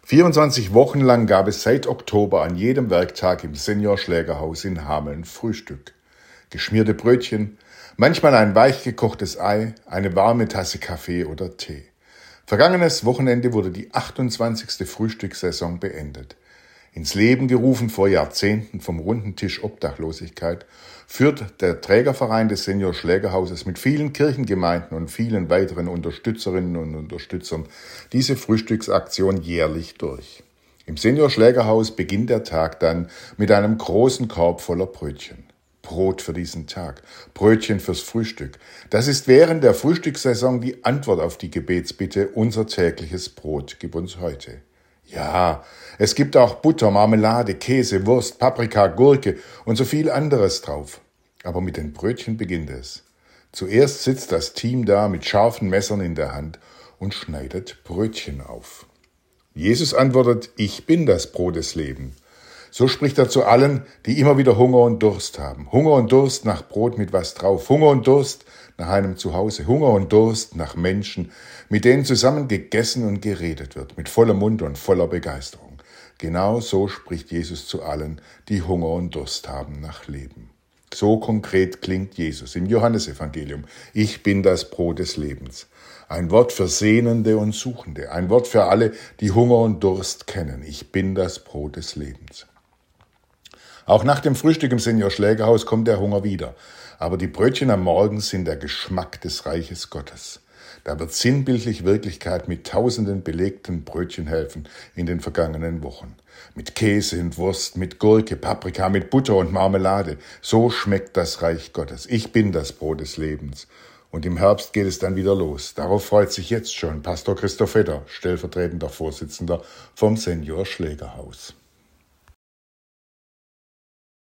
24 Wochen lang gab es seit Oktober an jedem Werktag im Senior-Schlägerhaus in Hameln Frühstück. Geschmierte Brötchen, manchmal ein weich gekochtes Ei, eine warme Tasse Kaffee oder Tee. Vergangenes Wochenende wurde die 28. Frühstückssaison beendet. Ins Leben gerufen vor Jahrzehnten vom runden Tisch Obdachlosigkeit, führt der Trägerverein des Senior-Schlägerhauses mit vielen Kirchengemeinden und vielen weiteren Unterstützerinnen und Unterstützern diese Frühstücksaktion jährlich durch. Im Senior-Schlägerhaus beginnt der Tag dann mit einem großen Korb voller Brötchen. Brot für diesen Tag, Brötchen fürs Frühstück. Das ist während der Frühstückssaison die Antwort auf die Gebetsbitte, unser tägliches Brot gib uns heute. Ja, es gibt auch Butter, Marmelade, Käse, Wurst, Paprika, Gurke und so viel anderes drauf. Aber mit den Brötchen beginnt es. Zuerst sitzt das Team da mit scharfen Messern in der Hand und schneidet Brötchen auf. Jesus antwortet, ich bin das Brot des Lebens. So spricht er zu allen, die immer wieder Hunger und Durst haben. Hunger und Durst nach Brot mit was drauf. Hunger und Durst nach einem Zuhause. Hunger und Durst nach Menschen, mit denen zusammen gegessen und geredet wird, mit vollem Mund und voller Begeisterung. Genau so spricht Jesus zu allen, die Hunger und Durst haben nach Leben. So konkret klingt Jesus im Johannesevangelium. Ich bin das Brot des Lebens. Ein Wort für Sehnende und Suchende. Ein Wort für alle, die Hunger und Durst kennen. Ich bin das Brot des Lebens. Auch nach dem Frühstück im Senior-Schlägerhaus kommt der Hunger wieder. Aber die Brötchen am Morgen sind der Geschmack des Reiches Gottes. Da wird sinnbildlich Wirklichkeit mit tausenden belegten Brötchenhälften in den vergangenen Wochen. Mit Käse und Wurst, mit Gurke, Paprika, mit Butter und Marmelade. So schmeckt das Reich Gottes. Ich bin das Brot des Lebens. Und im Herbst geht es dann wieder los. Darauf freut sich jetzt schon Pastor Christoph Vetter, stellvertretender Vorsitzender vom Senior-Schlägerhaus.